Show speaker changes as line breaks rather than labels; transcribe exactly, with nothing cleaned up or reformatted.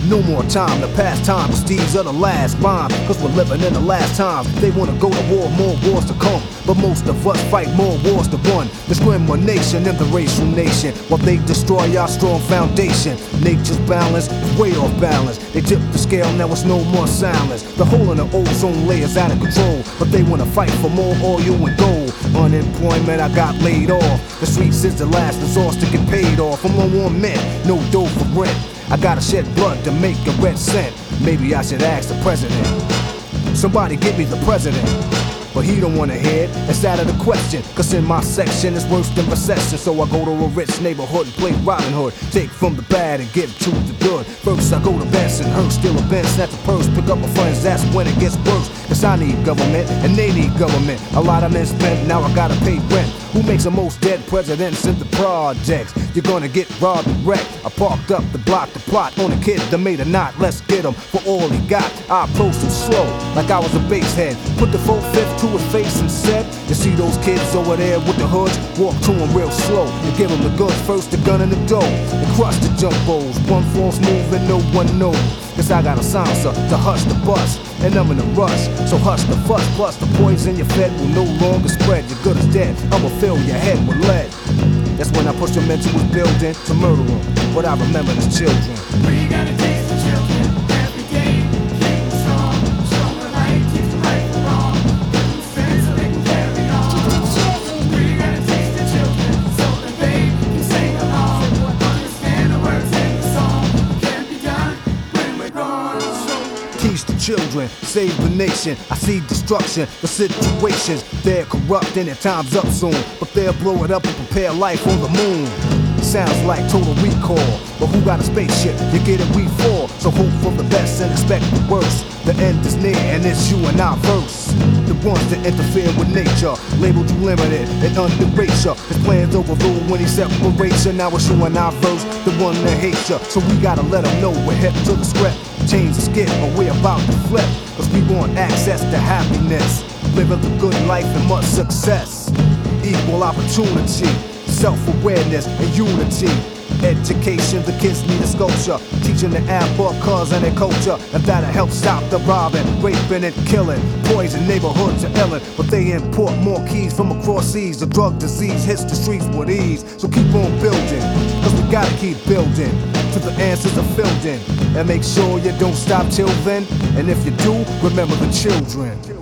No more time to pass time, cause these are the last rhyme. Cause we're living in the last time. They wanna go to war, more wars to come. But most of us fight more wars to run. Discrimination in the racial nation, while they destroy our strong foundation. Nature's balance is way off balance. They tip the scale, now it's no more silence. The hole in the ozone layer's out of control, but they wanna fight for more oil and gold. Unemployment, I got laid off. The streets is the last resource to get paid off. I'm on one man, no dough for rent. I gotta shed blood to make a red cent. Maybe I should ask the president. Somebody get me the president. But he don't wanna hear it, it's out of the question. Cause in my section it's worse than recession. So I go to a rich neighborhood and play Robin Hood. Take from the bad and give to the good. First I go to Bensonhurst, steal a Benz, snatch a purse, pick up my friends, that's when it gets worse. Cause I need government and they need government. A lot of men spent, now I gotta pay rent. Who makes the most dead presidents in the projects? You're gonna get robbed and wrecked. I parked up the block to plot on a kid that made a knot. Let's get him for all he got. I approached him slow, like I was a bass head. Put the full fifth to his face and said, you see those kids over there with the hoods? Walk to him real slow and give him the goods. First the gun and the dough, and crush the jumbos. One false move and no one knows. Cause I got a silencer to hush the bus, and I'm in a rush, so hush the fuss. Plus the poison you fed will no longer spread. You're good as dead, I'ma fill your head with lead. That's when I push them into his building to murder them. What I remember is children.
We gotta teach the children every day. Keep them strong, show them the light, teach them right from wrong. Give them strength so they can carry on. We gotta teach the children so that they can sing along. Understand the words in the song. It can't be done when we're gone.
Teach the children, save the nation. I see destruction, the situations. They're corrupt and their time's up soon. But they'll blow it up and prepare life on the moon. Sounds like Total Recall, but who got a spaceship? You get it, we fall. So hope for the best and expect the worst. The end is near and it's you and our verse. The ones that interfere with nature, labeled you limited and underrate ya. His plans overrule when he separates ya. Now it's you and our verse, the one that hates ya. So we gotta let them know we're hip to the script. Change the skit, but we're about to flip. Cause we want access to happiness, living the good life and much success. Equal opportunity, self-awareness and unity. Education, the kids need a sculpture. Teaching the alphabet and their culture. And that'll help stop the robbing, raping and killing. Poison neighborhoods are illin', but they import more keys from across seas. The drug disease hits the streets with ease. So keep on building, cause we gotta keep building till the answers are filled in. And make sure you don't stop till then. And if you do, remember the children.